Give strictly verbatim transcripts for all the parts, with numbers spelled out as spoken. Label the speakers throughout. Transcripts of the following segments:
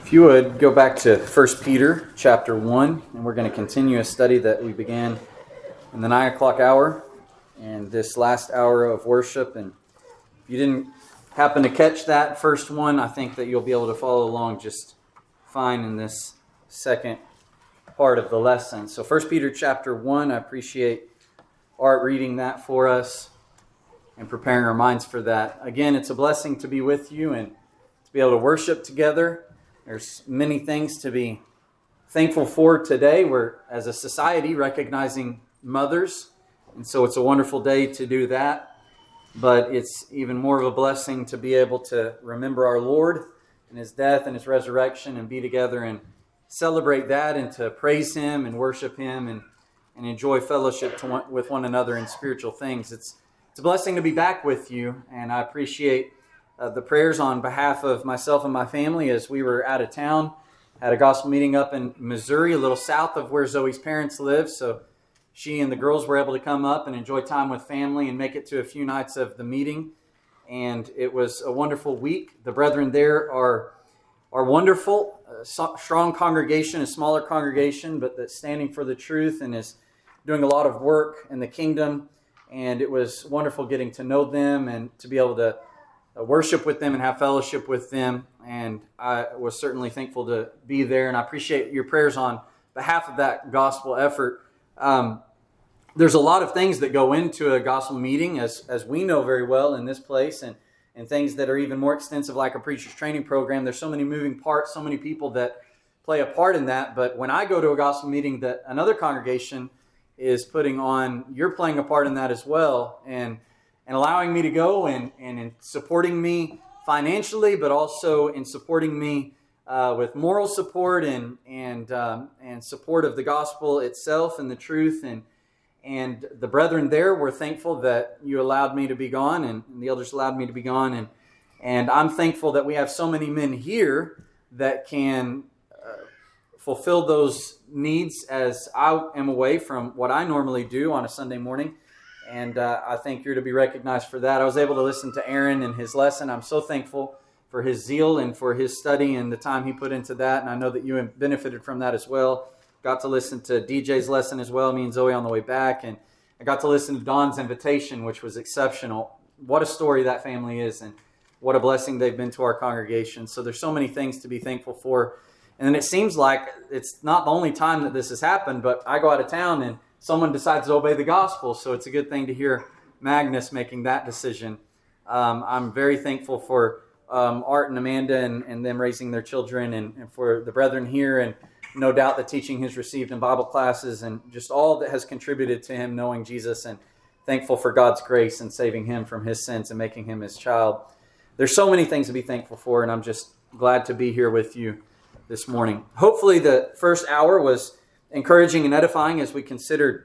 Speaker 1: If you would go back to First Peter chapter one, and we're going to continue a study that we began in the nine o'clock hour and this last hour of worship. And if you didn't happen to catch that first one, I think that you'll be able to follow along just fine in this second part of the lesson. So First Peter chapter one, I appreciate Art reading that for us and preparing our minds for that. Again, it's a blessing to be with you and to be able to worship together. There's many things to be thankful for today. We're, as a society, recognizing mothers, and so it's a wonderful day to do that. But it's even more of a blessing to be able to remember our Lord and His death and His resurrection and be together and celebrate that and to praise Him and worship Him and, and enjoy fellowship to one, with one another in spiritual things. It's, it's a blessing to be back with you, and I appreciate Uh, the prayers on behalf of myself and my family as we were out of town. Had a gospel meeting up in Missouri, a little south of where Zoe's parents live. So she and the girls were able to come up and enjoy time with family and make it to a few nights of the meeting. And it was a wonderful week. The brethren there are are wonderful. A so, strong congregation, a smaller congregation, but that's standing for the truth and is doing a lot of work in the kingdom. And it was wonderful getting to know them and to be able to worship with them and have fellowship with them. And I was certainly thankful to be there. And I appreciate your prayers on behalf of that gospel effort. Um, there's a lot of things that go into a gospel meeting, as as we know very well in this place, and, and things that are even more extensive, like a preacher's training program. There's so many moving parts, so many people that play a part in that. But when I go to a gospel meeting that another congregation is putting on, you're playing a part in that as well. And And allowing me to go and, and in supporting me financially, but also in supporting me uh, with moral support and and um, and support of the gospel itself and the truth. And and the brethren there were thankful that you allowed me to be gone, and, and the elders allowed me to be gone. And and I'm thankful that we have so many men here that can uh, fulfill those needs as I am away from what I normally do on a Sunday morning. And uh, I think you're to be recognized for that. I was able to listen to Aaron and his lesson. I'm so thankful for his zeal and for his study and the time he put into that. And I know that you benefited from that as well. Got to listen to D J's lesson as well, me and Zoe on the way back. And I got to listen to Don's invitation, which was exceptional. What a story that family is, and what a blessing they've been to our congregation. So there's so many things to be thankful for. And then it seems like it's not the only time that this has happened, but I go out of town and someone decides to obey the gospel, so it's a good thing to hear Magnus making that decision. Um, I'm very thankful for um, Art and Amanda and, and them raising their children, and, and for the brethren here, and no doubt the teaching he's received in Bible classes, and just all that has contributed to him knowing Jesus, and thankful for God's grace and saving him from his sins and making him his child. There's so many things to be thankful for, and I'm just glad to be here with you this morning. Hopefully the first hour was encouraging and edifying as we considered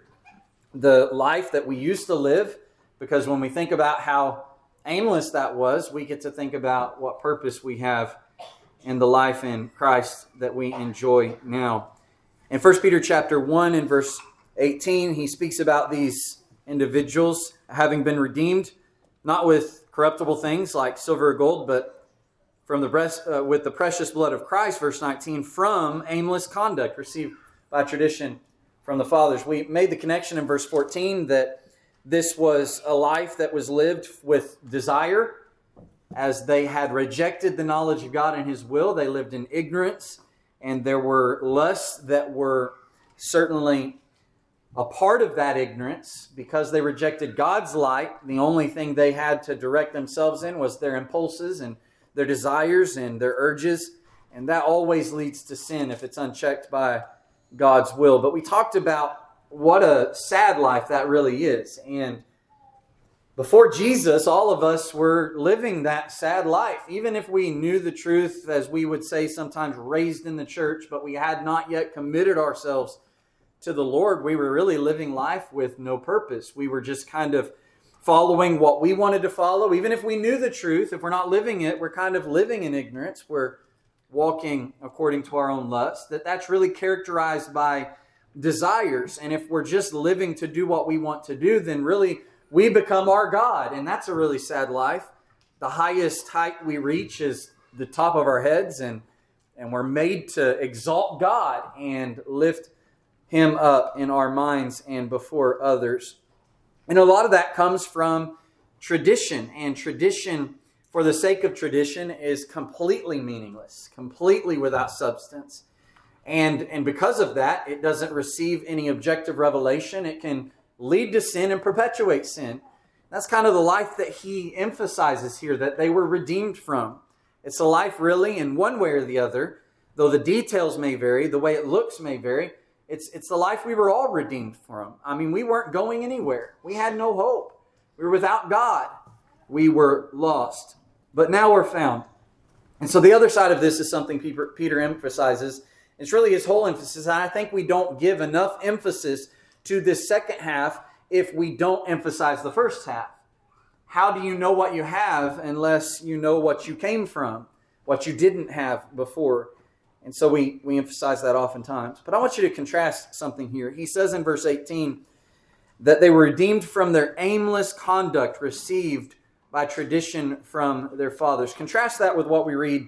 Speaker 1: the life that we used to live, because when we think about how aimless that was, we get to think about what purpose we have in the life in Christ that we enjoy now. In First Peter chapter one and verse eighteen, he speaks about these individuals having been redeemed, not with corruptible things like silver or gold, but from the breast, uh, with the precious blood of Christ, verse nineteen, from aimless conduct received by tradition from the fathers. We made the connection in verse fourteen that this was a life that was lived with desire. As they had rejected the knowledge of God and His will, they lived in ignorance, and there were lusts that were certainly a part of that ignorance. Because they rejected God's light, the only thing they had to direct themselves in was their impulses and their desires and their urges, and that always leads to sin if it's unchecked by God's will. But we talked about what a sad life that really is. And before Jesus, all of us were living that sad life. Even if we knew the truth, as we would say sometimes, raised in the church, but we had not yet committed ourselves to the Lord, we were really living life with no purpose. We were just kind of following what we wanted to follow. Even if we knew the truth, if we're not living it, we're kind of living in ignorance. We're walking according to our own lust, that that's really characterized by desires. And if we're just living to do what we want to do, then really we become our God. And that's a really sad life. The highest height we reach is the top of our heads, and And we're made to exalt God and lift Him up in our minds and before others. And a lot of that comes from tradition. And tradition, for the sake of tradition, is completely meaningless, completely without substance. And, and because of that, it doesn't receive any objective revelation. It can lead to sin and perpetuate sin. That's kind of the life that he emphasizes here, that they were redeemed from. It's a life really in one way or the other, though the details may vary, the way it looks may vary. It's, it's the life we were all redeemed from. I mean, we weren't going anywhere. We had no hope. We were without God. We were lost. But now we're found. And so the other side of this is something Peter, Peter emphasizes. It's really his whole emphasis. And I think we don't give enough emphasis to this second half if we don't emphasize the first half. How do you know what you have unless you know what you came from, what you didn't have before? And so we, we emphasize that oftentimes. But I want you to contrast something here. He says in verse eighteen that they were redeemed from their aimless conduct received by tradition from their fathers. Contrast that with what we read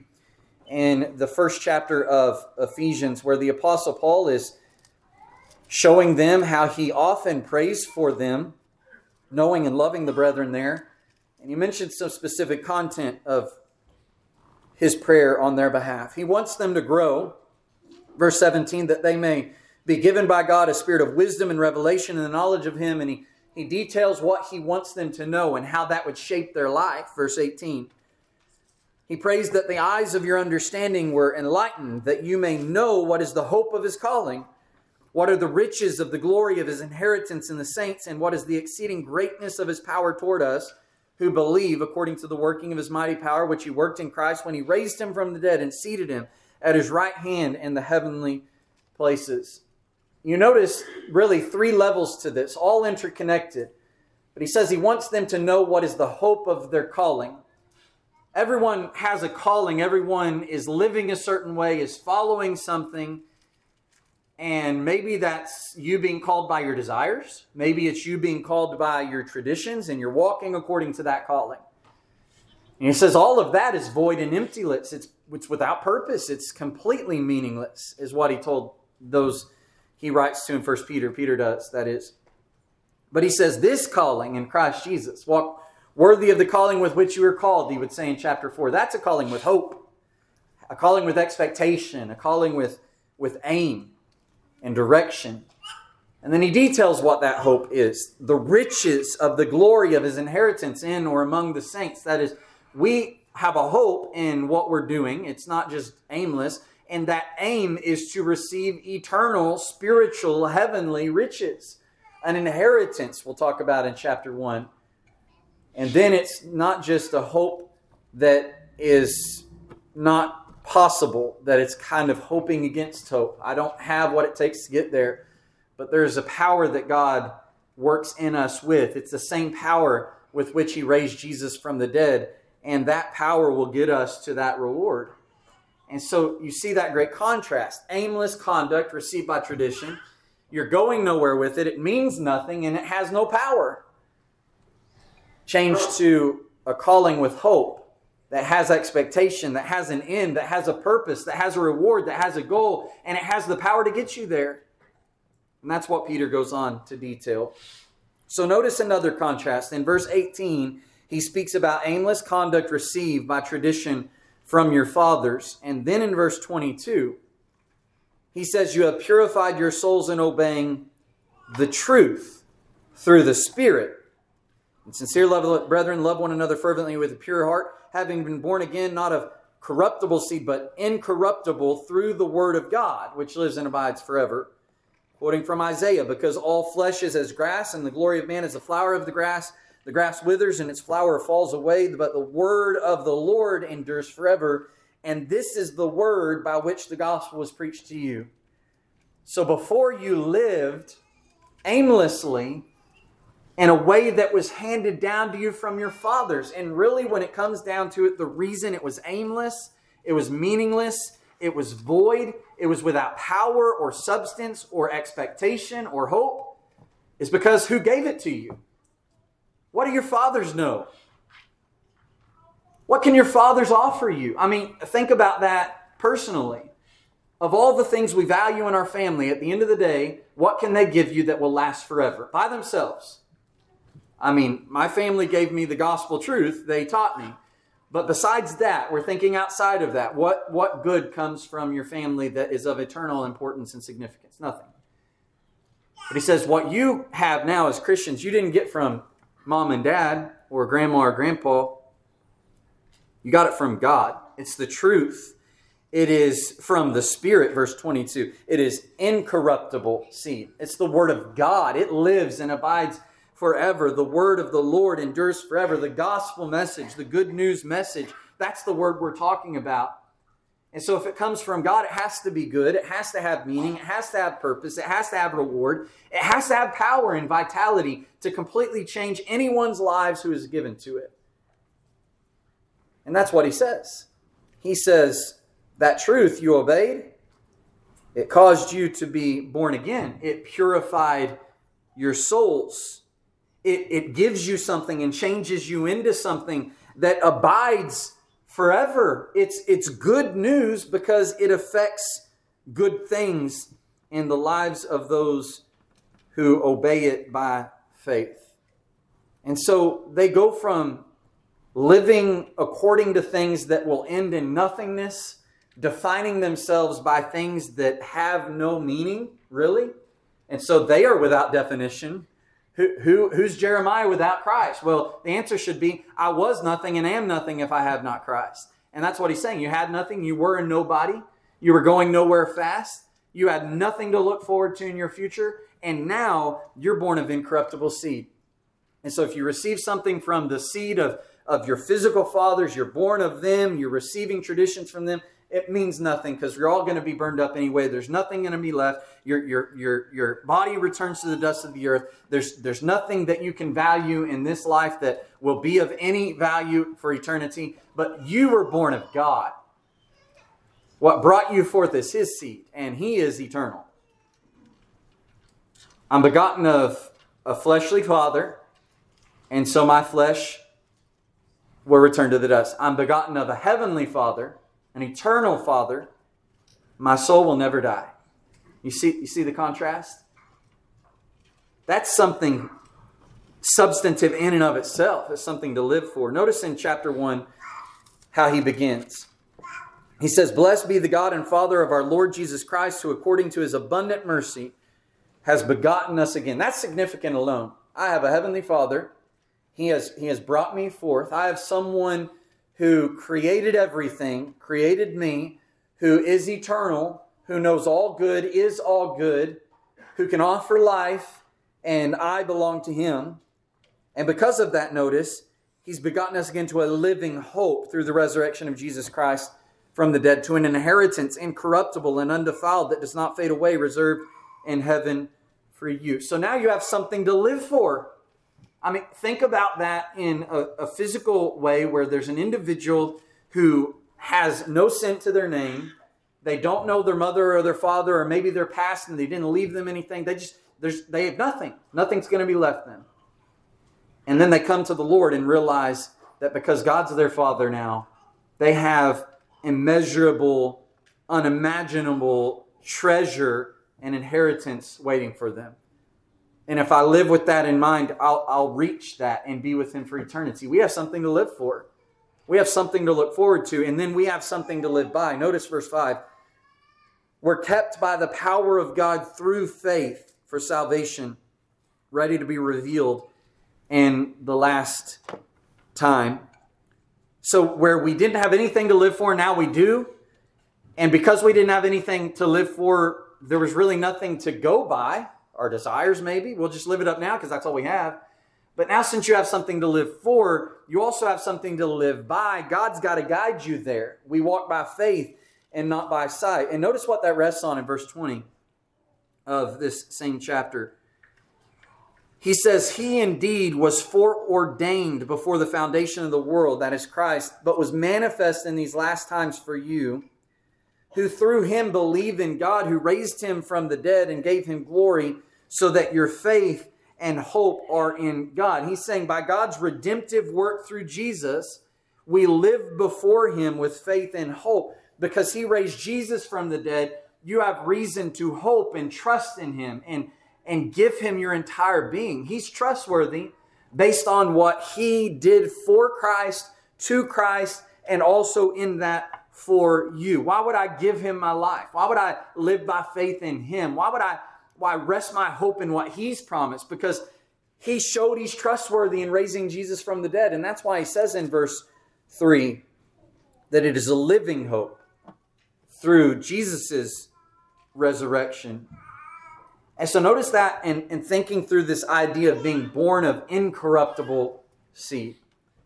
Speaker 1: in the first chapter of Ephesians, where the Apostle Paul is showing them how he often prays for them, knowing and loving the brethren there. And he mentions some specific content of his prayer on their behalf. He wants them to grow, verse seventeen, that they may be given by God a spirit of wisdom and revelation and the knowledge of Him. And he, he details what he wants them to know and how that would shape their life, verse eighteen. He prays that the eyes of your understanding were enlightened, that you may know what is the hope of His calling, what are the riches of the glory of His inheritance in the saints, and what is the exceeding greatness of His power toward us, who believe according to the working of His mighty power, which He worked in Christ when He raised Him from the dead and seated Him at His right hand in the heavenly places. You notice really three levels to this, all interconnected. But he says he wants them to know what is the hope of their calling. Everyone has a calling. Everyone is living a certain way, is following something. And maybe that's you being called by your desires. Maybe it's you being called by your traditions and you're walking according to that calling. And he says all of that is void and emptyless. It's, it's without purpose. It's completely meaningless, is what he told those he writes to in First Peter. Peter does, that is. But he says this calling in Christ Jesus, walk worthy of the calling with which you were called, he would say in chapter four. That's a calling with hope, a calling with expectation, a calling with, with aim and direction. And then he details what that hope is. The riches of the glory of His inheritance in or among the saints. That is, we have a hope in what we're doing. It's not just aimless. And that aim is to receive eternal, spiritual, heavenly riches. An inheritance we'll talk about in chapter one. And then it's not just a hope that is not possible, that it's kind of hoping against hope. I don't have what it takes to get there. But there's a power that God works in us with. It's the same power with which He raised Jesus from the dead. And that power will get us to that reward. And so you see that great contrast. Aimless conduct received by tradition. You're going nowhere with it. It means nothing and it has no power. Changed to a calling with hope that has expectation, that has an end, that has a purpose, that has a reward, that has a goal, and it has the power to get you there. And that's what Peter goes on to detail. So notice another contrast. In verse eighteen, he speaks about aimless conduct received by tradition from your fathers. And then in verse twenty-two, he says, you have purified your souls in obeying the truth through the Spirit. And sincere love, brethren, love one another fervently with a pure heart, having been born again, not of corruptible seed, but incorruptible through the word of God, which lives and abides forever. Quoting from Isaiah, because all flesh is as grass, and the glory of man is the flower of the grass. The grass withers and its flower falls away, but the word of the Lord endures forever. And this is the word by which the gospel was preached to you. So before you lived aimlessly in a way that was handed down to you from your fathers. And really, when it comes down to it, the reason it was aimless, it was meaningless, it was void, it was without power or substance or expectation or hope, is because who gave it to you? What do your fathers know? What can your fathers offer you? I mean, think about that personally, of all the things we value in our family, at the end of the day, what can they give you that will last forever? By themselves. I mean, my family gave me the gospel truth. They taught me. But besides that, we're thinking outside of that. What, what good comes from your family that is of eternal importance and significance? Nothing. But he says, what you have now as Christians, you didn't get from mom and dad or grandma or grandpa. You got it from God. It's the truth. It is from the Spirit, verse twenty-two. It is incorruptible seed. It's the Word of God. It lives and abides forever. The Word of the Lord endures forever. The gospel message, the good news message, that's the word we're talking about. And so if it comes from God, it has to be good. It has to have meaning. It has to have purpose. It has to have reward. It has to have power and vitality to completely change anyone's lives who is given to it. And that's what he says. He says, that truth you obeyed, it caused you to be born again. It purified your souls. It, it gives you something and changes you into something that abides forever. It's, it's good news because it affects good things in the lives of those who obey it by faith. And so they go from living according to things that will end in nothingness, defining themselves by things that have no meaning, really. And so they are without definition. Who, who, who's Jeremiah without Christ? Well, the answer should be, I was nothing and am nothing if I have not Christ. And that's what he's saying. You had nothing. You were a nobody. You were going nowhere fast. You had nothing to look forward to in your future. And now you're born of incorruptible seed. And so if you receive something from the seed of, of your physical fathers, you're born of them, you're receiving traditions from them, it means nothing because you're all going to be burned up anyway. There's nothing going to be left. Your, your, your, your body returns to the dust of the earth. There's, there's nothing that you can value in this life that will be of any value for eternity. But you were born of God. What brought you forth is His seed, and He is eternal. I'm begotten of a fleshly father, and so my flesh will return to the dust. I'm begotten of a heavenly Father, an eternal Father. My soul will never die. You see, you see the contrast? That's something substantive in and of itself. It's something to live for. Notice in chapter one how he begins. He says, "Blessed be the God and Father of our Lord Jesus Christ, who according to His abundant mercy has begotten us again." That's significant alone. I have a heavenly Father. He has, he has brought me forth. I have someone who created everything, created me, who is eternal, who knows all good, is all good, who can offer life, and I belong to Him. And because of that, notice, He's begotten us again to a living hope through the resurrection of Jesus Christ from the dead, to an inheritance incorruptible and undefiled that does not fade away, reserved in heaven for you. So now you have something to live for. I mean, think about that in a, a physical way where there's an individual who has no sin to their name. They don't know their mother or their father, or maybe their past and they didn't leave them anything. They just, there's, they have nothing. Nothing's going to be left them. And then they come to the Lord and realize that because God's their Father now, they have immeasurable, unimaginable treasure and inheritance waiting for them. And if I live with that in mind, I'll, I'll reach that and be with Him for eternity. We have something to live for. We have something to look forward to. And then we have something to live by. Notice verse five. We're kept by the power of God through faith for salvation, ready to be revealed in the last time. So where we didn't have anything to live for, now we do. And because we didn't have anything to live for, there was really nothing to go by. Our desires, maybe. We'll just live it up now because that's all we have. But now since you have something to live for, you also have something to live by. God's got to guide you there. We walk by faith and not by sight. And notice what that rests on in verse twenty of this same chapter. He says, "He indeed was foreordained before the foundation of the world," that is Christ, "but was manifest in these last times for you, who through Him believe in God, who raised Him from the dead and gave Him glory, so that your faith and hope are in God." He's saying by God's redemptive work through Jesus, we live before Him with faith and hope. because he raised Jesus from the dead, you have reason to hope and trust in him and, and give him your entire being. He's trustworthy based on what he did for Christ, to Christ, and also in that for you. Why would I give him my life? Why would I live by faith in him? Why would I why rest my hope in what he's promised? Because he showed he's trustworthy in raising Jesus from the dead. And that's why he says in verse three that it is a living hope through Jesus' resurrection. And so notice that in, in thinking through this idea of being born of incorruptible seed.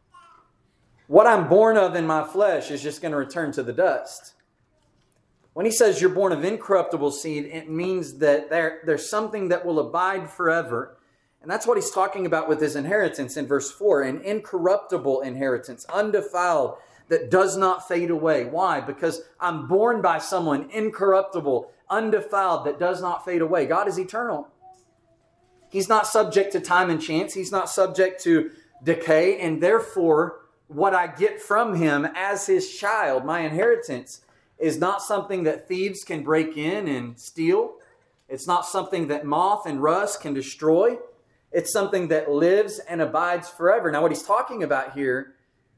Speaker 1: What I'm born of in my flesh is just going to return to the dust. When he says you're born of incorruptible seed, it means that there, there's something that will abide forever. And that's what he's talking about with his inheritance in verse four. An incorruptible inheritance, undefiled, that does not fade away. Why? Because I'm born by someone incorruptible, undefiled, that does not fade away. God is eternal. He's not subject to time and chance. He's not subject to decay. And therefore, what I get from him as his child, my inheritance, is not something that thieves can break in and steal. It's not something that moth and rust can destroy. It's something that lives and abides forever. Now, what he's talking about here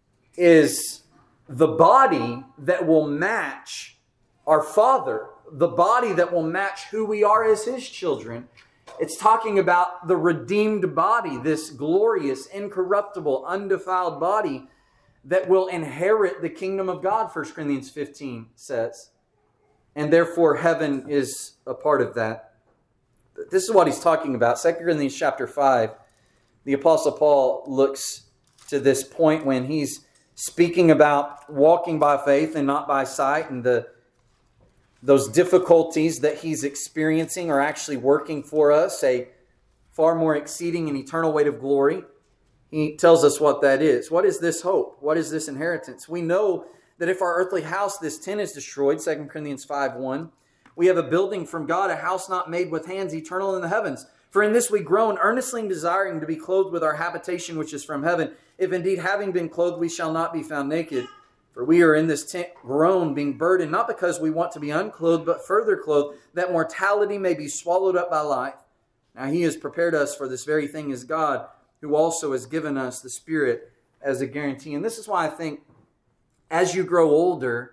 Speaker 1: is the body that will match our Father, the body that will match who we are as his children. It's talking about the redeemed body, this glorious, incorruptible, undefiled body that will inherit the kingdom of God, First Corinthians fifteen says. And therefore, heaven is a part of that. This is what he's talking about. Second Corinthians chapter five, the Apostle Paul looks to this point when he's speaking about walking by faith and not by sight, and the those difficulties that he's experiencing are actually working for us, a far more exceeding and eternal weight of glory. He tells us what that is. What is this hope? What is this inheritance? We know that if our earthly house, this tent, is destroyed, Second Corinthians five one, we have a building from God, a house not made with hands, eternal in the heavens. For in this we groan, earnestly desiring to be clothed with our habitation which is from heaven. If indeed having been clothed, we shall not be found naked. For we are in this tent groan, being burdened, not because we want to be unclothed, but further clothed, that mortality may be swallowed up by life. Now he has prepared us for this very thing as God, who also has given us the Spirit as a guarantee. And this is why I think as you grow older,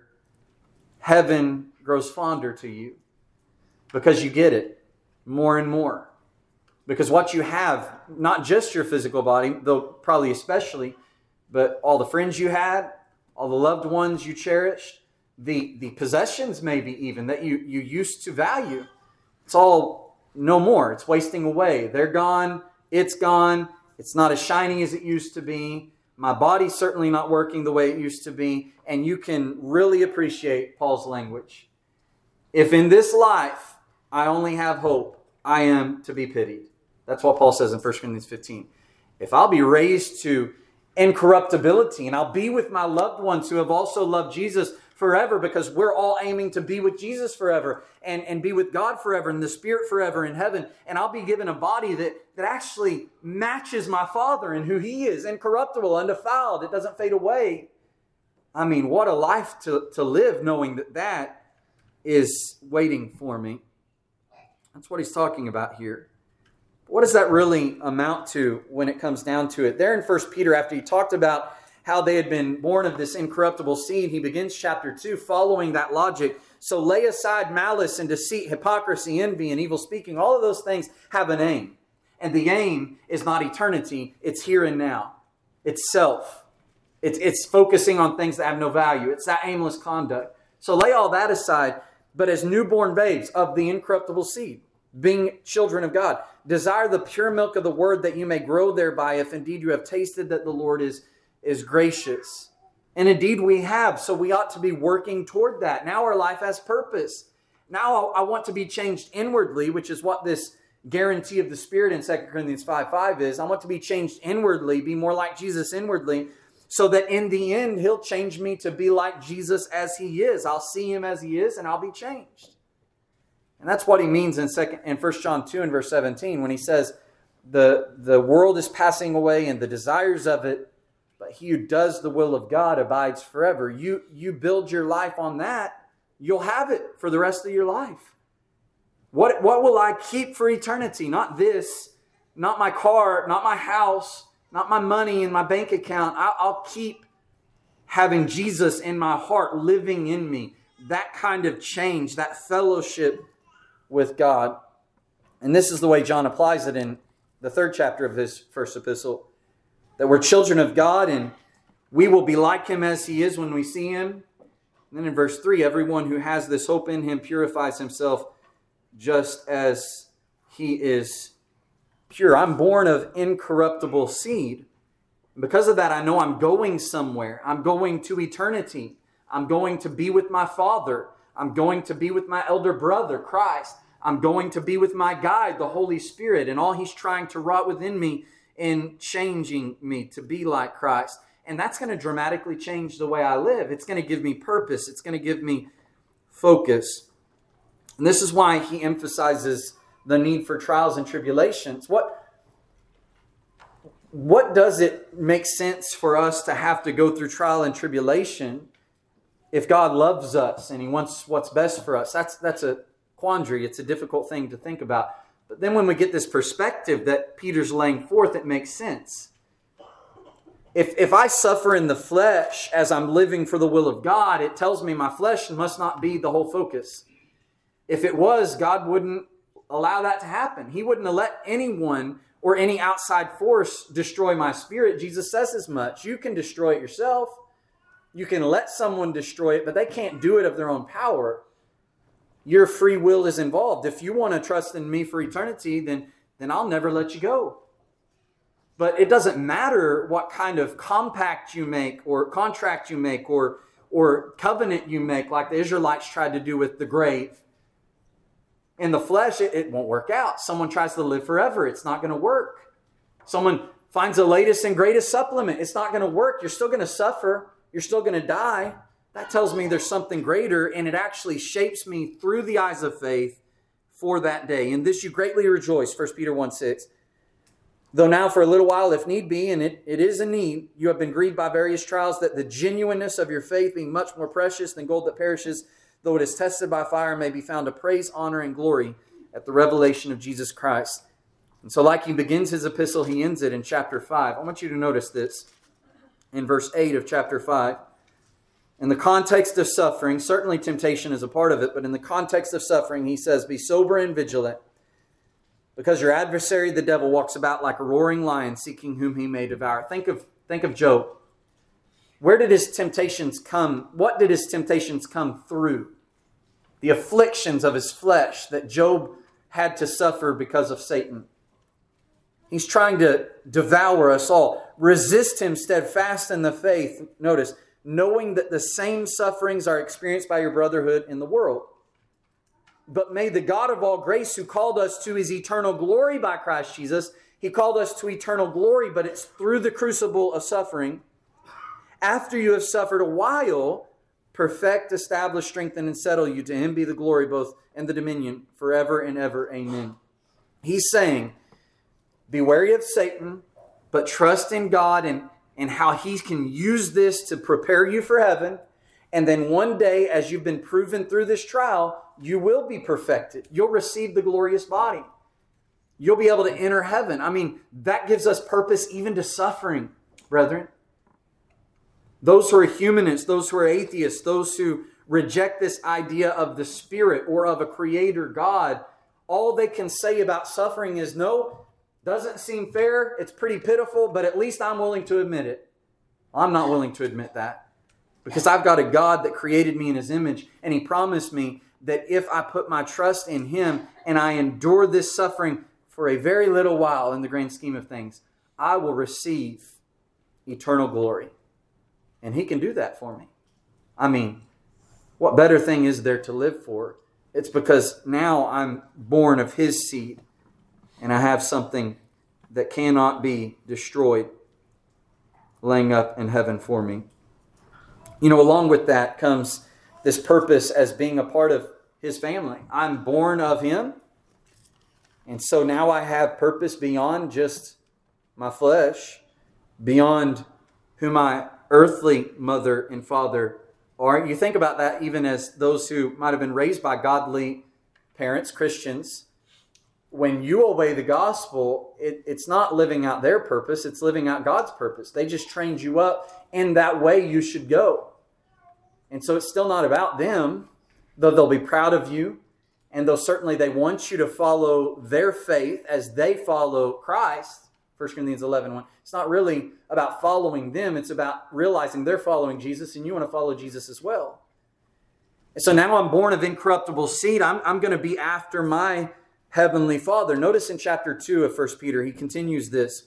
Speaker 1: heaven grows fonder to you. Because you get it more and more. Because what you have, not just your physical body, though probably especially, but all the friends you had, all the loved ones you cherished, the, the possessions maybe even that you, you used to value. It's all no more. It's wasting away. They're gone. It's gone. It's not as shiny as it used to be. My body's certainly not working the way it used to be. And you can really appreciate Paul's language. If in this life I only have hope, I am to be pitied. That's what Paul says in First Corinthians fifteen. If I'll be raised to incorruptibility and I'll be with my loved ones who have also loved Jesus forever, because we're all aiming to be with Jesus forever and, and be with God forever and the Spirit forever in heaven. And I'll be given a body that, that actually matches my Father and who he is, incorruptible, undefiled. It doesn't fade away. I mean, what a life to, to live knowing that that is waiting for me. That's what he's talking about here. What does that really amount to when it comes down to it? There in First Peter, after he talked about how they had been born of this incorruptible seed, he begins chapter two following that logic. So lay aside malice and deceit, hypocrisy, envy, and evil speaking. All of those things have an aim. And the aim is not eternity. It's here and now. It's self. It's, it's focusing on things that have no value. It's that aimless conduct. So lay all that aside. But as newborn babes of the incorruptible seed, being children of God, desire the pure milk of the word that you may grow thereby, if indeed you have tasted that the Lord is, is gracious. And indeed we have, so we ought to be working toward that. Now our life has purpose. Now I want to be changed inwardly, which is what this guarantee of the Spirit in Second Corinthians five five is. I want to be changed inwardly, be more like Jesus inwardly, so that in the end he'll change me to be like Jesus as he is. I'll see him as he is and I'll be changed. And that's what he means in second in First John two and verse seventeen when he says the, the world is passing away and the desires of it, but he who does the will of God abides forever. You, you build your life on that, you'll have it for the rest of your life. What, what will I keep for eternity? Not this, not my car, not my house, not my money in my bank account. I'll, I'll keep having Jesus in my heart, living in me. That kind of change, that fellowship with God. And this is the way John applies it in the third chapter of his first epistle. That we're children of God and we will be like him as he is when we see him. And then in verse three, everyone who has this hope in him purifies himself just as he is pure. I'm born of incorruptible seed. And because of that, I know I'm going somewhere. I'm going to eternity. I'm going to be with my Father. I'm going to be with my elder brother, Christ. I'm going to be with my guide, the Holy Spirit, and all he's trying to wrought within me in changing me to be like Christ. And that's going to dramatically change the way I live. It's going to give me purpose. It's going to give me focus. And this is why he emphasizes the need for trials and tribulations. What, what does it make sense for us to have to go through trial and tribulation if God loves us and he wants what's best for us? That's, that's a quandary. It's a difficult thing to think about. But then when we get this perspective that Peter's laying forth, it makes sense. If, if I suffer in the flesh as I'm living for the will of God, it tells me my flesh must not be the whole focus. If it was, God wouldn't allow that to happen. He wouldn't have let anyone or any outside force destroy my spirit. Jesus says as much. You can destroy it yourself. You can let someone destroy it, but they can't do it of their own power. Your free will is involved. If you want to trust in me for eternity, then, then I'll never let you go. But it doesn't matter what kind of compact you make or contract you make or, or covenant you make like the Israelites tried to do with the grave. In the flesh, it, it won't work out. Someone tries to live forever. It's not going to work. Someone finds the latest and greatest supplement. It's not going to work. You're still going to suffer. You're still going to die. That tells me there's something greater, and it actually shapes me through the eyes of faith for that day. In this you greatly rejoice, First Peter one six. Though now for a little while, if need be, and it, it is a need, you have been grieved by various trials, that the genuineness of your faith, being much more precious than gold that perishes, though it is tested by fire, may be found to praise, honor, and glory at the revelation of Jesus Christ. And so like he begins his epistle, he ends it in chapter five. I want you to notice this in verse eight of chapter five. In the context of suffering, certainly temptation is a part of it, but in the context of suffering, he says, be sober and vigilant, because your adversary, the devil, walks about like a roaring lion, seeking whom he may devour. Think of, think of Job. Where did his temptations come? What did his temptations come through? The afflictions of his flesh that Job had to suffer because of Satan. He's trying to devour us all. Resist him steadfast in the faith. Notice, knowing that the same sufferings are experienced by your brotherhood in the world. But may the God of all grace, who called us to his eternal glory by Christ Jesus, he called us to eternal glory, but it's through the crucible of suffering. After you have suffered a while, perfect, establish, strengthen, and settle you. To him be the glory both and the dominion forever and ever. Amen. He's saying, be wary of Satan, but trust in God and, and how he can use this to prepare you for heaven. And then one day, as you've been proven through this trial, you will be perfected. You'll receive the glorious body. You'll be able to enter heaven. I mean, that gives us purpose even to suffering, brethren. Those who are humanists, those who are atheists, those who reject this idea of the Spirit or of a creator God, all they can say about suffering is, no, doesn't seem fair, it's pretty pitiful, but at least I'm willing to admit it. I'm not willing to admit that, because I've got a God that created me in his image, and he promised me that if I put my trust in him and I endure this suffering for a very little while in the grand scheme of things, I will receive eternal glory. And he can do that for me. I mean, what better thing is there to live for? It's because now I'm born of his seed and I have something that cannot be destroyed laying up in heaven for me. You know, along with that comes this purpose as being a part of his family. I'm born of him. And so now I have purpose beyond just my flesh, beyond who my earthly mother and father are. You think about that even as those who might have been raised by godly parents, Christians. When you obey the gospel, it, it's not living out their purpose, it's living out God's purpose. They just trained you up in that way you should go. And so it's still not about them, though they'll be proud of you, and though certainly they want you to follow their faith as they follow Christ. First Corinthians eleven one. It's not really about following them, it's about realizing they're following Jesus and you want to follow Jesus as well. And so now I'm born of incorruptible seed. I'm, I'm going to be after my Heavenly Father. Notice in chapter two of First Peter, he continues this.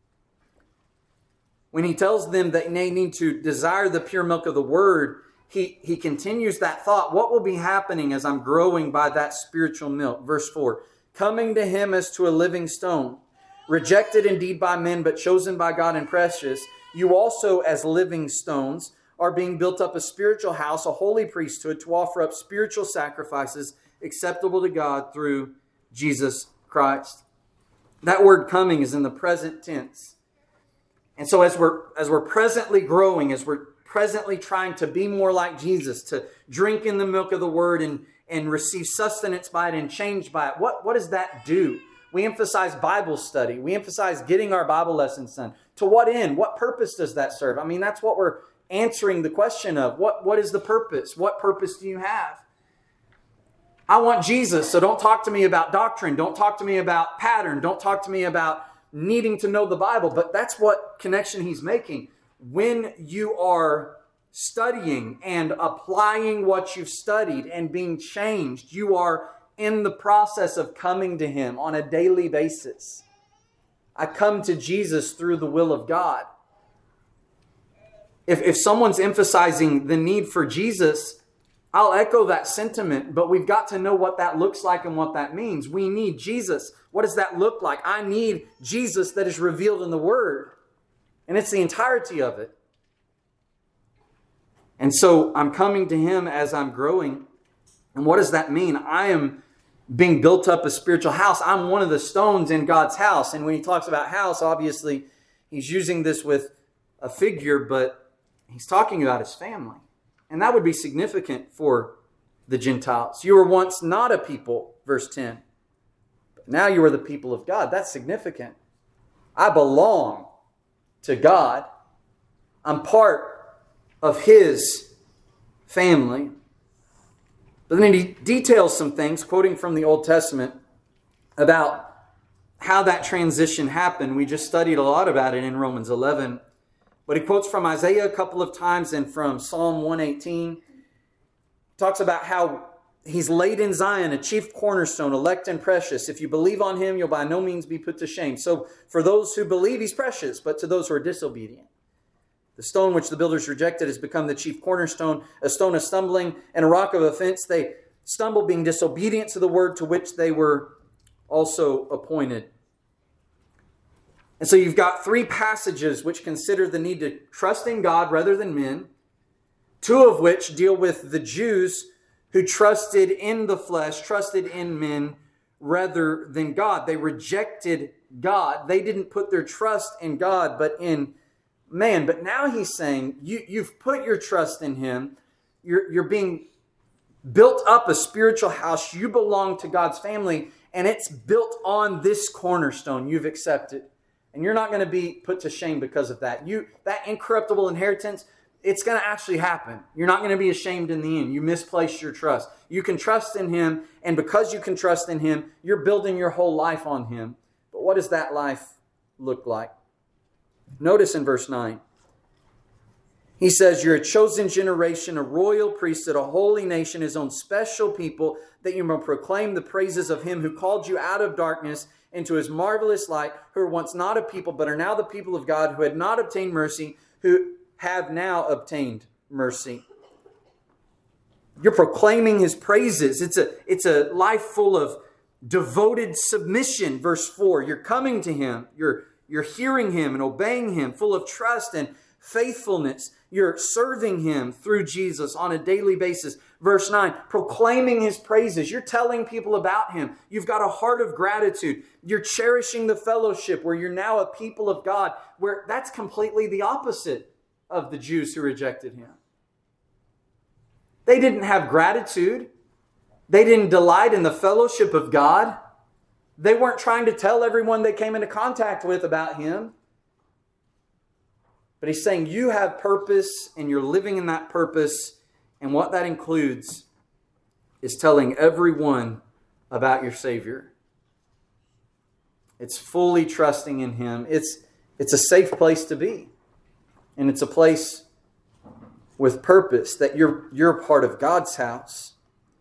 Speaker 1: When he tells them that they need to desire the pure milk of the Word, he, he continues that thought. What will be happening as I'm growing by that spiritual milk? Verse four, coming to him as to a living stone, rejected indeed by men, but chosen by God and precious, you also as living stones are being built up a spiritual house, a holy priesthood, to offer up spiritual sacrifices acceptable to God through Jesus Christ. That word coming is in the present tense. And so as we're, as we're presently growing, as we're presently trying to be more like Jesus, to drink in the milk of the Word and, and receive sustenance by it and change by it, what, what does that do? We emphasize Bible study. We emphasize getting our Bible lessons done. To what end? What purpose does that serve? I mean, that's what we're answering the question of. What, what is the purpose? What purpose do you have? I want Jesus, so don't talk to me about doctrine. Don't talk to me about pattern. Don't talk to me about needing to know the Bible. But that's what connection he's making. When you are studying and applying what you've studied and being changed, you are in the process of coming to him on a daily basis. I come to Jesus through the will of God. If, if someone's emphasizing the need for Jesus, I'll echo that sentiment, but we've got to know what that looks like and what that means. We need Jesus. What does that look like? I need Jesus that is revealed in the Word. And it's the entirety of it. And so I'm coming to him as I'm growing. And what does that mean? I am being built up a spiritual house. I'm one of the stones in God's house. And when he talks about house, obviously he's using this with a figure, but he's talking about his family. And that would be significant for the Gentiles. You were once not a people, verse ten. But now you are the people of God. That's significant. I belong to God. I'm part of his family. But then he details some things, quoting from the Old Testament, about how that transition happened. We just studied a lot about it in Romans eleven. But he quotes from Isaiah a couple of times and from Psalm one eighteen. He talks about how he's laid in Zion, a chief cornerstone, elect and precious. If you believe on him, you'll by no means be put to shame. So for those who believe, he's precious, but to those who are disobedient, the stone which the builders rejected has become the chief cornerstone, a stone of stumbling and a rock of offense. They stumble being disobedient to the word to which they were also appointed. And so you've got three passages which consider the need to trust in God rather than men, two of which deal with the Jews who trusted in the flesh, trusted in men rather than God. They rejected God. They didn't put their trust in God, but in man. But now he's saying, you, you've put your trust in him. You're, you're being built up a spiritual house. You belong to God's family, and it's built on this cornerstone you've accepted. And you're not going to be put to shame because of that. You that incorruptible inheritance, it's going to actually happen. You're not going to be ashamed in the end. You misplaced your trust. You can trust in him, and because you can trust in him, you're building your whole life on him. But what does that life look like? Notice in verse nine. He says, you're a chosen generation, a royal priesthood, a holy nation, his own special people, that you may proclaim the praises of him who called you out of darkness into his marvelous light, who were once not a people, but are now the people of God, who had not obtained mercy, who have now obtained mercy. You're proclaiming his praises. It's a, it's a life full of devoted submission. Verse four, you're coming to him. You're, you're hearing him and obeying him, full of trust and faithfulness. You're serving him through Jesus on a daily basis. Verse nine, proclaiming his praises. You're telling people about him. You've got a heart of gratitude. You're cherishing the fellowship where you're now a people of God, where that's completely the opposite of the Jews who rejected him. They didn't have gratitude. They didn't delight in the fellowship of God. They weren't trying to tell everyone they came into contact with about him. But he's saying you have purpose and you're living in that purpose. And what that includes is telling everyone about your Savior. It's fully trusting in him. It's, it's a safe place to be. And it's a place with purpose, that you're, you're part of God's house.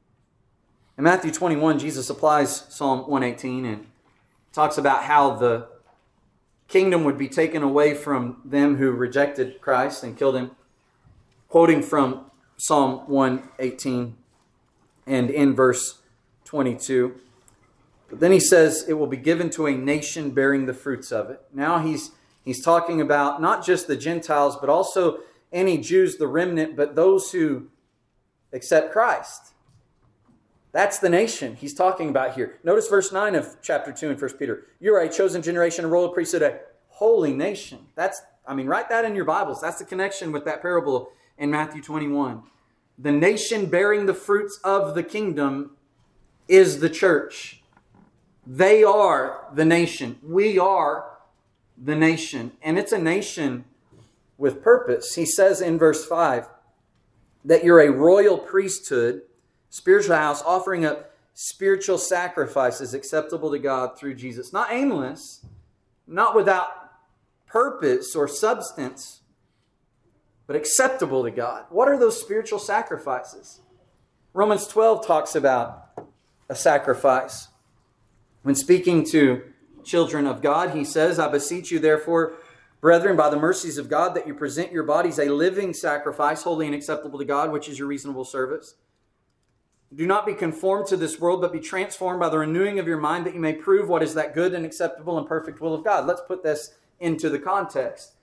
Speaker 1: In Matthew twenty-one, Jesus applies Psalm one eighteen and talks about how the kingdom would be taken away from them who rejected Christ and killed him. Quoting from Psalm one eighteen and in verse twenty-two. But then he says, it will be given to a nation bearing the fruits of it. Now he's, he's talking about not just the Gentiles, but also any Jews, the remnant, but those who accept Christ. That's the nation he's talking about here. Notice verse nine of chapter two in First Peter. You are a chosen generation, a royal priesthood, a holy nation. That's, I mean, write that in your Bibles. That's the connection with that parable in Matthew twenty-one. The nation bearing the fruits of the kingdom is the church. They are the nation. We are the nation. And it's a nation with purpose. He says in verse five that you're a royal priesthood, spiritual house, offering up spiritual sacrifices acceptable to God through Jesus. Not aimless, not without purpose or substance, but acceptable to God. What are those spiritual sacrifices? Romans twelve talks about a sacrifice. When speaking to children of God, he says, I beseech you therefore, brethren, by the mercies of God, that you present your bodies a living sacrifice, holy and acceptable to God, which is your reasonable service. Do not be conformed to this world, but be transformed by the renewing of your mind, that you may prove what is that good and acceptable and perfect will of God. Let's put this into the context.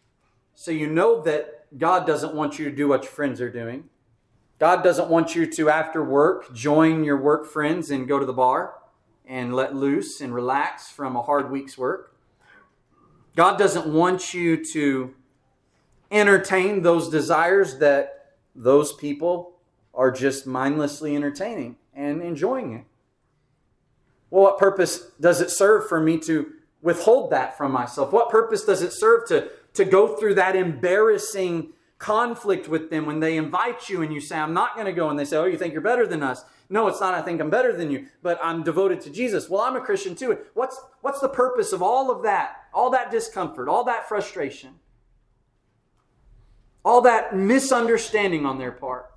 Speaker 1: So you know that God doesn't want you to do what your friends are doing. God doesn't want you to, after work, join your work friends and go to the bar and let loose and relax from a hard week's work. God doesn't want you to entertain those desires that those people are just mindlessly entertaining and enjoying it. Well, what purpose does it serve for me to withhold that from myself? What purpose does it serve to, to go through that embarrassing conflict with them when they invite you and you say, I'm not going to go, and they say, oh, you think you're better than us? No, it's not I think I'm better than you, but I'm devoted to Jesus. Well, I'm a Christian too. What's, what's the purpose of all of that? All that discomfort, all that frustration, all that misunderstanding on their part?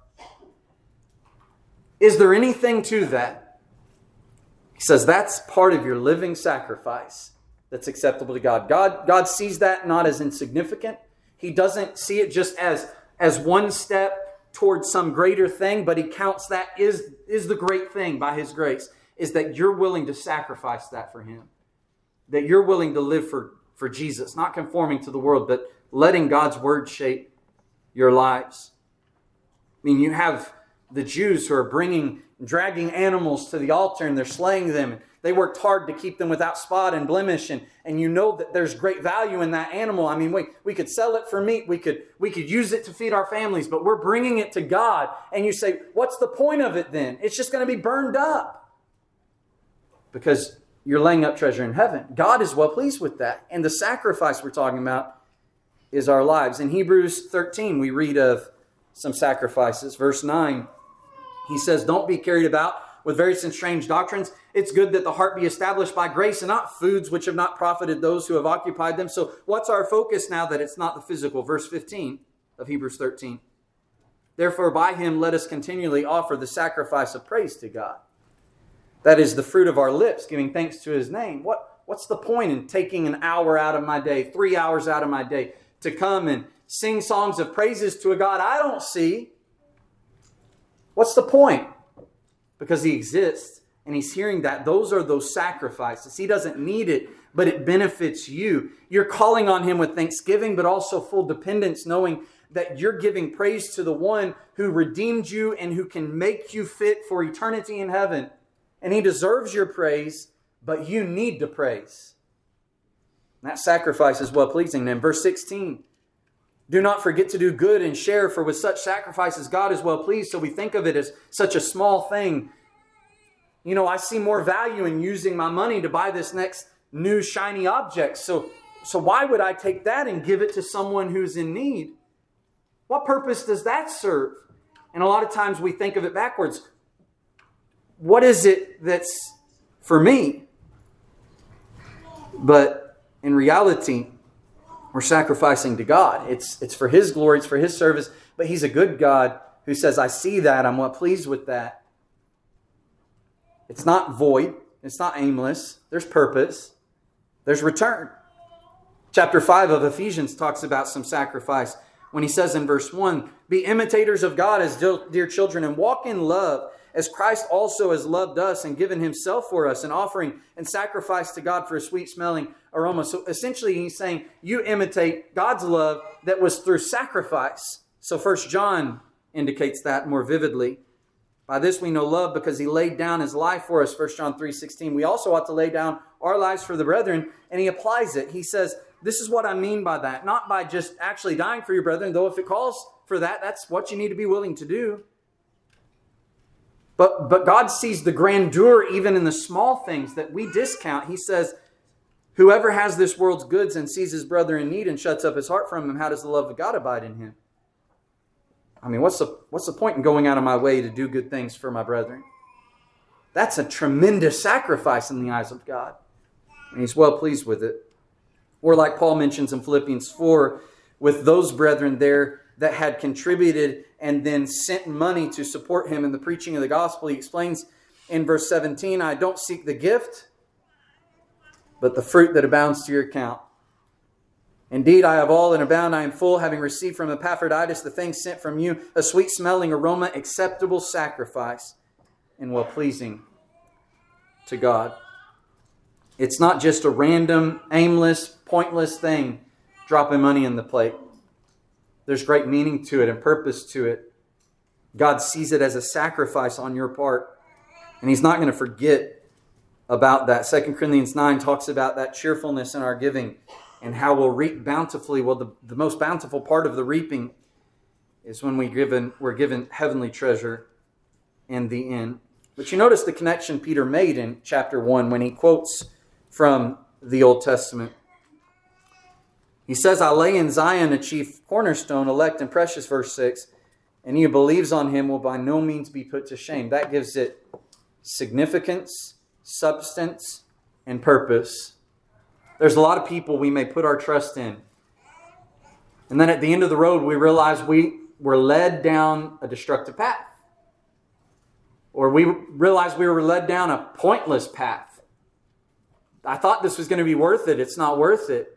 Speaker 1: Is there anything to that? He says that's part of your living sacrifice that's acceptable to God. God, God sees that not as insignificant. He doesn't see it just as, as one step towards some greater thing, but he counts that is, is the great thing by his grace, is that you're willing to sacrifice that for him. That you're willing to live for, for Jesus, not conforming to the world, but letting God's word shape your lives. I mean, you have the Jews who are bringing, dragging animals to the altar and they're slaying them. They worked hard to keep them without spot and blemish. And, and you know that there's great value in that animal. I mean, we, we could sell it for meat. We could, we could use it to feed our families, but we're bringing it to God. And you say, what's the point of it then? It's just going to be burned up. Because you're laying up treasure in heaven. God is well pleased with that. And the sacrifice we're talking about is our lives. In Hebrews thirteen, we read of some sacrifices. Verse nine, he says, don't be carried about with various and strange doctrines. It's good that the heart be established by grace and not foods which have not profited those who have occupied them. So what's our focus now that it's not the physical? Verse fifteen of Hebrews thirteen. Therefore, by him let us continually offer the sacrifice of praise to God. That is the fruit of our lips, giving thanks to his name. What, what's the point in taking an hour out of my day, three hours out of my day, to come and sing songs of praises to a God I don't see? What's the point? Because he exists and he's hearing that. Those are those sacrifices. He doesn't need it, but it benefits you. You're calling on him with thanksgiving, but also full dependence, knowing that you're giving praise to the one who redeemed you and who can make you fit for eternity in heaven. And he deserves your praise, but you need to praise. And that sacrifice is well-pleasing. Then verse sixteen, Do not forget to do good and share, for with such sacrifices God is well pleased. So we think of it as such a small thing. You know, I see more value in using my money to buy this next new shiny object. So, so why would I take that and give it to someone who's in need? What purpose does that serve? And a lot of times we think of it backwards. What is it that's for me? But in reality, we're sacrificing to God. It's, it's for His glory, it's for His service, but He's a good God who says, I see that, I'm well pleased with that. It's not void, it's not aimless, there's purpose, there's return. Chapter five of Ephesians talks about some sacrifice when he says in verse one, be imitators of God as dear children and walk in love as Christ also has loved us and given Himself for us, an offering and sacrifice to God for a sweet smelling aroma. So essentially he's saying you imitate God's love that was through sacrifice. So First John indicates that more vividly. By this we know love because He laid down His life for us, First John three sixteen. We also ought to lay down our lives for the brethren, and he applies it. He says, this is what I mean by that. Not by just actually dying for your brethren, though if it calls for that, that's what you need to be willing to do. But, but God sees the grandeur even in the small things that we discount. He says, whoever has this world's goods and sees his brother in need and shuts up his heart from him, how does the love of God abide in him? I mean, what's the, what's the point in going out of my way to do good things for my brethren? That's a tremendous sacrifice in the eyes of God. And He's well pleased with it. Or like Paul mentions in Philippians four, with those brethren there that had contributed and then sent money to support him in the preaching of the gospel. He explains in verse seventeen, I don't seek the gift, but the fruit that abounds to your account. Indeed, I have all and abound. I am full, having received from Epaphroditus the things sent from you, a sweet-smelling aroma, acceptable sacrifice, and well-pleasing to God. It's not just a random, aimless, pointless thing, dropping money in the plate. There's great meaning to it and purpose to it. God sees it as a sacrifice on your part, and He's not going to forget about that. Second Corinthians nine talks about that cheerfulness in our giving and how we'll reap bountifully. Well, the, the most bountiful part of the reaping is when we given, we're given heavenly treasure in the end. But you notice the connection Peter made in chapter one when he quotes from the Old Testament. He says, I lay in Zion a chief cornerstone, elect and precious, verse six, and he who believes on Him will by no means be put to shame. That gives it significance, substance, and purpose. There's a lot of people we may put our trust in. And then at the end of the road, we realize we were led down a destructive path. Or we realize we were led down a pointless path. I thought this was going to be worth it. It's not worth it.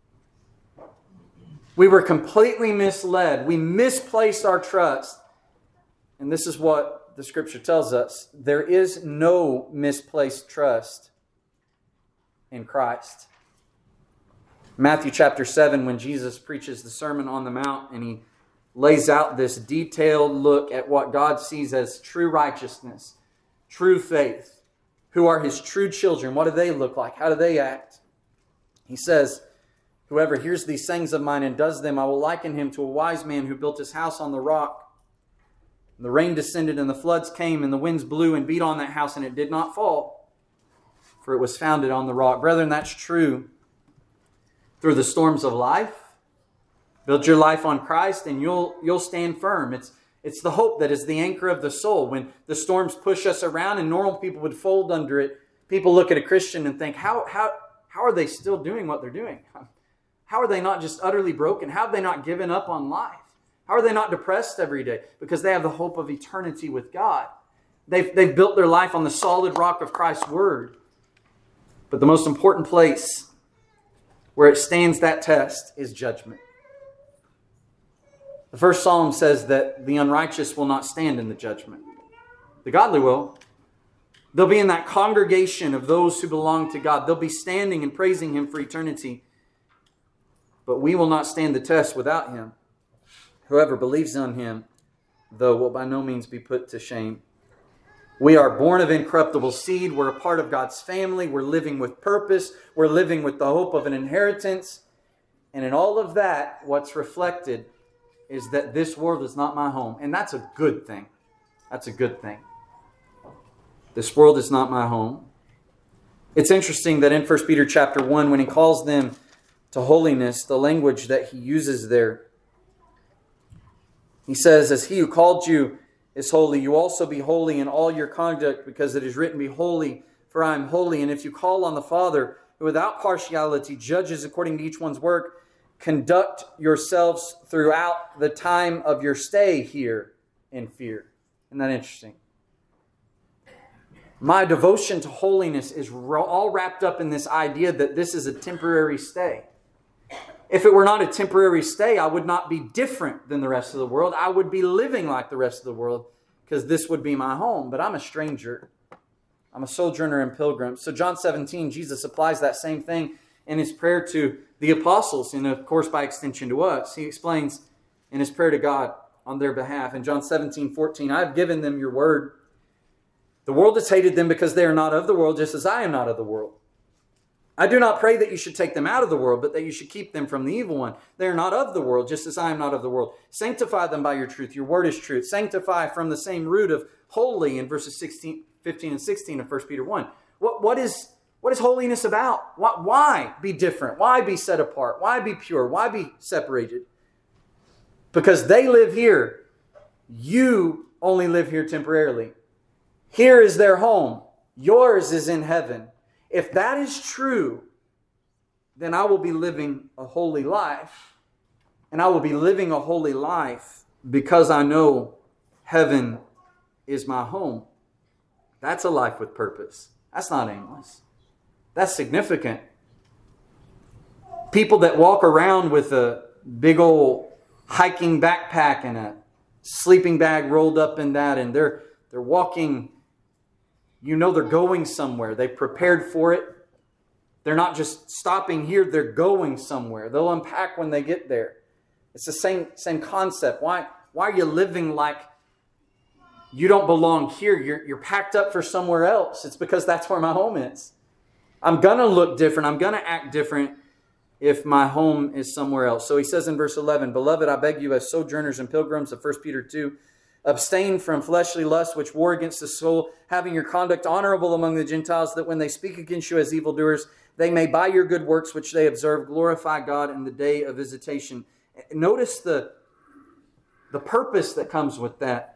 Speaker 1: We were completely misled. We misplaced our trust. And this is what the Scripture tells us. There is no misplaced trust in Christ. Matthew chapter seven, when Jesus preaches the Sermon on the Mount and He lays out this detailed look at what God sees as true righteousness, true faith. Who are His true children? What do they look like? How do they act? He says, whoever hears these sayings of mine and does them, I will liken him to a wise man who built his house on the rock. And the rain descended and the floods came and the winds blew and beat on that house and it did not fall, for it was founded on the rock. Brethren, that's true through the storms of life. Build your life on Christ and you'll you'll stand firm. It's It's the hope that is the anchor of the soul. When the storms push us around and normal people would fold under it, people look at a Christian and think, how, how, how are they still doing what they're doing? How are they not just utterly broken? How have they not given up on life? How are they not depressed every day? Because they have the hope of eternity with God. They've, they've built their life on the solid rock of Christ's Word. But the most important place where it stands that test is judgment. The first psalm says that the unrighteous will not stand in the judgment. The godly will. They'll be in that congregation of those who belong to God. They'll be standing and praising Him for eternity. But we will not stand the test without Him. Whoever believes on Him, though, will by no means be put to shame. We are born of incorruptible seed. We're a part of God's family. We're living with purpose. We're living with the hope of an inheritance. And in all of that, what's reflected is that this world is not my home. And that's a good thing. That's a good thing. This world is not my home. It's interesting that in First Peter chapter one, when he calls them to holiness, the language that he uses there, he says, as he who called you is holy, you also be holy in all your conduct, because it is written, be holy, for I am holy. And if you call on the Father, who without partiality judges according to each one's work, conduct yourselves throughout the time of your stay here in fear. Isn't that interesting? My devotion to holiness is all wrapped up in this idea that this is a temporary stay. If it were not a temporary stay, I would not be different than the rest of the world. I would be living like the rest of the world, because this would be my home. But I'm a stranger. I'm a sojourner and pilgrim. So John seventeen, Jesus applies that same thing in his prayer to the apostles, and of course by extension to us. He explains in his prayer to God on their behalf. In John seventeen, fourteen, I have given them your word. The world has hated them because they are not of the world, just as I am not of the world. I do not pray that you should take them out of the world, but that you should keep them from the evil one. They are not of the world, just as I am not of the world. Sanctify them by your truth. Your word is truth. Sanctify from the same root of holy in verses sixteen, fifteen and sixteen of First Peter one. What, what, is, what is holiness about? Why, why be different? Why be set apart? Why be pure? Why be separated? Because they live here. You only live here temporarily. Here is their home. Yours is in heaven. If that is true, then I will be living a holy life. And I will be living a holy life because I know heaven is my home. That's a life with purpose. That's not aimless. That's significant. People that walk around with a big old hiking backpack and a sleeping bag rolled up in that, and they're they're walking. You know they're going somewhere. They've prepared for it. They're not just stopping here. They're going somewhere. They'll unpack when they get there. It's the same, same concept. Why, why are you living like you don't belong here? You're, you're packed up for somewhere else. It's because that's where my home is. I'm going to look different. I'm going to act different if my home is somewhere else. So he says in verse eleven, Beloved, I beg you as sojourners and pilgrims of First Peter two, abstain from fleshly lusts which war against the soul, having your conduct honorable among the Gentiles, that when they speak against you as evildoers, they may by your good works which they observe glorify God in the day of visitation. Notice the, the purpose that comes with that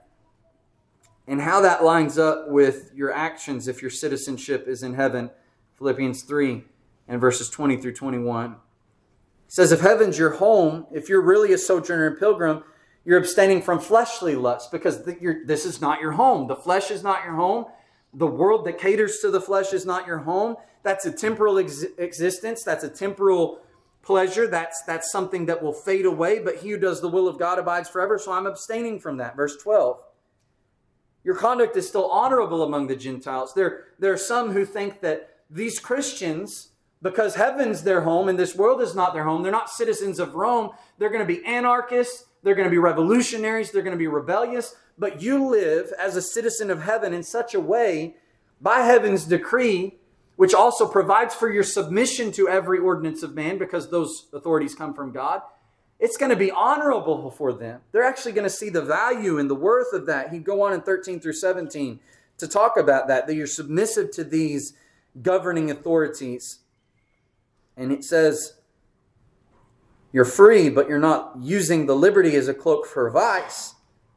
Speaker 1: and how that lines up with your actions if your citizenship is in heaven. Philippians three and verses twenty through twenty-one. It says, if heaven's your home, if you're really a sojourner and pilgrim, you're abstaining from fleshly lusts, because this is not your home. The flesh is not your home. The world that caters to the flesh is not your home. That's a temporal ex- existence. That's a temporal pleasure. That's, that's something that will fade away. But he who does the will of God abides forever. So I'm abstaining from that. Verse twelve. Your conduct is still honorable among the Gentiles. There, there are some who think that these Christians, because heaven's their home and this world is not their home, they're not citizens of Rome. They're going to be anarchists. They're going to be revolutionaries. They're going to be rebellious. But you live as a citizen of heaven in such a way, by heaven's decree, which also provides for your submission to every ordinance of man, because those authorities come from God. It's going to be honorable before them. They're actually going to see the value and the worth of that. He'd go on in thirteen through seventeen to talk about that, that you're submissive to these governing authorities. And it says, you're free, but you're not using the liberty as a cloak for vice,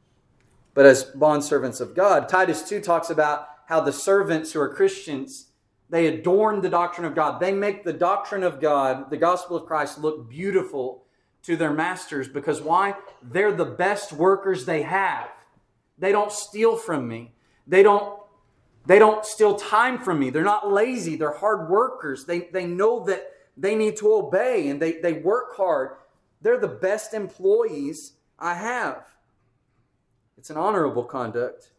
Speaker 1: but as bondservants of God. Titus two talks about how the servants who are Christians, they adorn the doctrine of God. They make the doctrine of God, the gospel of Christ, look beautiful to their masters. Because why? They're the best workers they have. They don't steal from me. They don't, they don't steal time from me. They're not lazy. They're hard workers. They, they know that they need to obey, and they, they work hard. They're the best employees I have. It's an honorable conduct.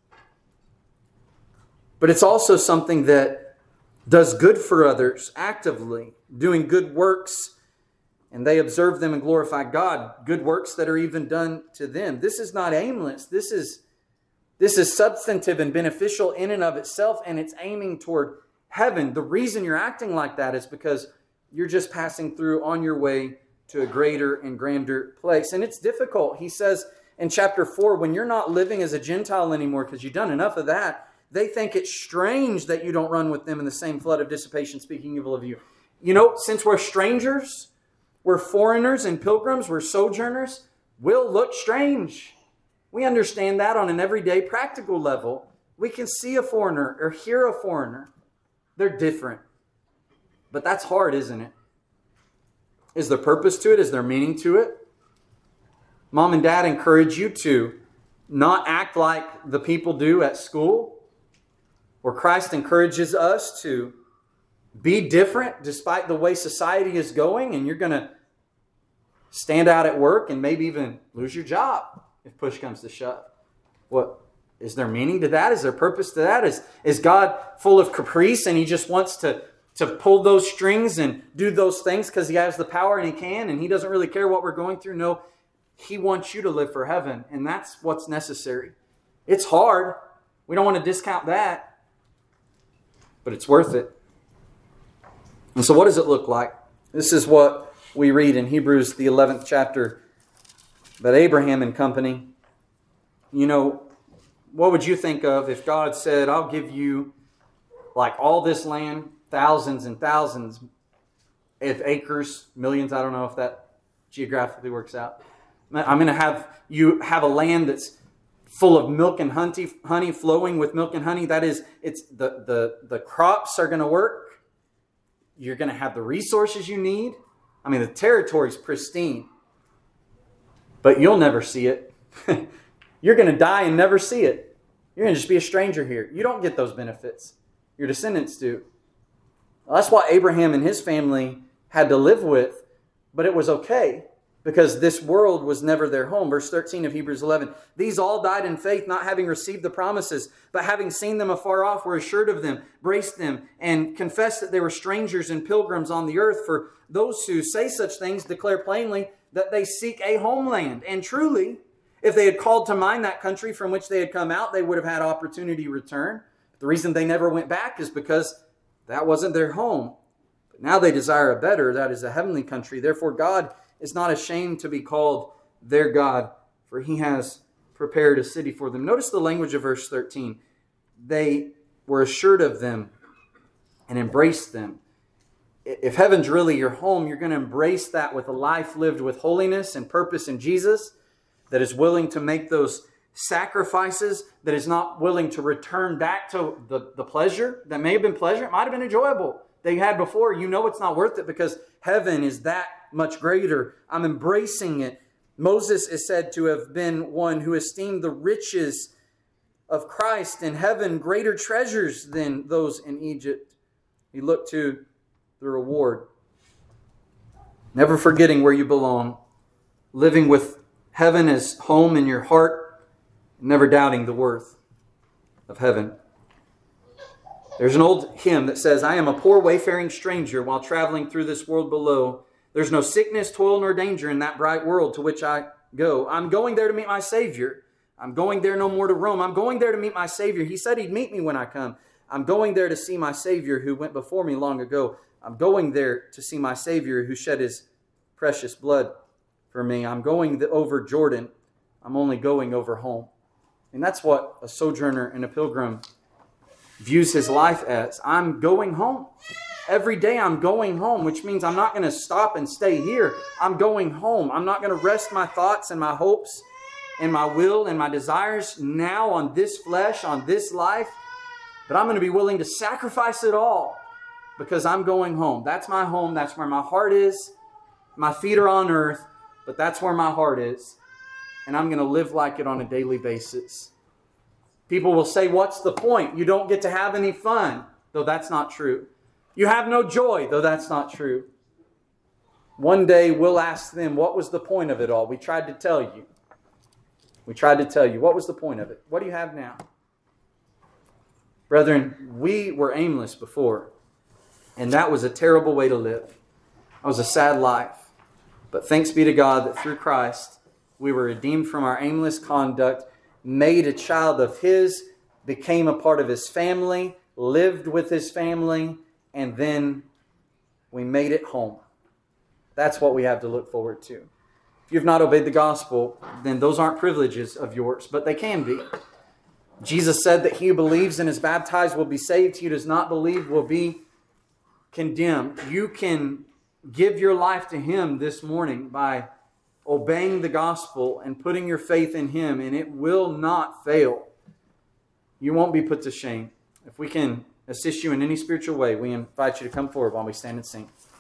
Speaker 1: But it's also something that does good for others actively, doing good works, and they observe them and glorify God. Good works that are even done to them. This is not aimless. This is, this is substantive and beneficial in and of itself, and it's aiming toward heaven. The reason you're acting like that is because you're just passing through on your way to a greater and grander place. And it's difficult. He says in chapter four, when you're not living as a Gentile anymore because you've done enough of that, they think it's strange that you don't run with them in the same flood of dissipation, speaking evil of you. You know, since we're strangers, we're foreigners and pilgrims, we're sojourners, we'll look strange. We understand that on an everyday practical level. We can see a foreigner or hear a foreigner. They're different. But that's hard, isn't it? Is there purpose to it? Is there meaning to it? Mom and Dad encourage you to not act like the people do at school, or Christ encourages us to be different despite the way society is going, and you're going to stand out at work and maybe even lose your job if push comes to shove. What is there meaning to that? Is there purpose to that? Is, is God full of caprice and He just wants to, to pull those strings and do those things because He has the power and He can and He doesn't really care what we're going through? No, He wants you to live for heaven, and that's what's necessary. It's hard. We don't want to discount that, but it's worth it. And so what does it look like? This is what we read in Hebrews, the eleventh chapter, that Abraham and company, you know, what would you think of if God said, I'll give you like all this land, thousands and thousands of acres, millions, I don't know if that geographically works out. I'm going to have you have a land that's full of milk and honey, honey flowing with milk and honey. That is, it's the, the, the crops are going to work. You're going to have the resources you need. I mean, the territory's pristine. But you'll never see it. You're going to die and never see it. You're going to just be a stranger here. You don't get those benefits. Your descendants do. Well, that's what Abraham and his family had to live with, but it was okay because this world was never their home. Verse thirteen of Hebrews eleven, these all died in faith, not having received the promises, but having seen them afar off, were assured of them, braced them, and confessed that they were strangers and pilgrims on the earth. For those who say such things declare plainly that they seek a homeland. And truly, if they had called to mind that country from which they had come out, they would have had opportunity to return. The reason they never went back is because that wasn't their home. But now they desire a better, that is a heavenly country. Therefore, God is not ashamed to be called their God, for He has prepared a city for them. Notice the language of verse thirteen. They were assured of them and embraced them. If heaven's really your home, you're going to embrace that with a life lived with holiness and purpose in Jesus, that is willing to make those sacrifices, that is not willing to return back to the, the pleasure that may have been pleasure. It might have been enjoyable that you had before. You know it's not worth it because heaven is that much greater. I'm embracing it. Moses is said to have been one who esteemed the riches of Christ in heaven greater treasures than those in Egypt. He looked to the reward. Never forgetting where you belong. Living with heaven as home in your heart. Never doubting the worth of heaven. There's an old hymn that says, I am a poor wayfaring stranger while traveling through this world below. There's no sickness, toil, nor danger in that bright world to which I go. I'm going there to meet my Savior. I'm going there no more to roam. I'm going there to meet my Savior. He said He'd meet me when I come. I'm going there to see my Savior who went before me long ago. I'm going there to see my Savior who shed His precious blood for me. I'm going over Jordan. I'm only going over home. And that's what a sojourner and a pilgrim views his life as. I'm going home. Every day I'm going home, which means I'm not going to stop and stay here. I'm going home. I'm not going to rest my thoughts and my hopes and my will and my desires now on this flesh, on this life. But I'm going to be willing to sacrifice it all because I'm going home. That's my home. That's where my heart is. My feet are on earth, but that's where my heart is. And I'm going to live like it on a daily basis. People will say, what's the point? You don't get to have any fun, though that's not true. You have no joy, though that's not true. One day we'll ask them, what was the point of it all? We tried to tell you. We tried to tell you. What was the point of it? What do you have now? Brethren, we were aimless before, and that was a terrible way to live. That was a sad life. But thanks be to God that through Christ, we were redeemed from our aimless conduct, made a child of His, became a part of His family, lived with His family, and then we made it home. That's what we have to look forward to. If you've not obeyed the gospel, then those aren't privileges of yours, but they can be. Jesus said that he who believes and is baptized will be saved. He who does not believe will be condemned. You can give your life to him this morning by obeying the gospel and putting your faith in him, and it will not fail. You won't be put to shame. If we can assist you in any spiritual way, we invite you to come forward while we stand and sing.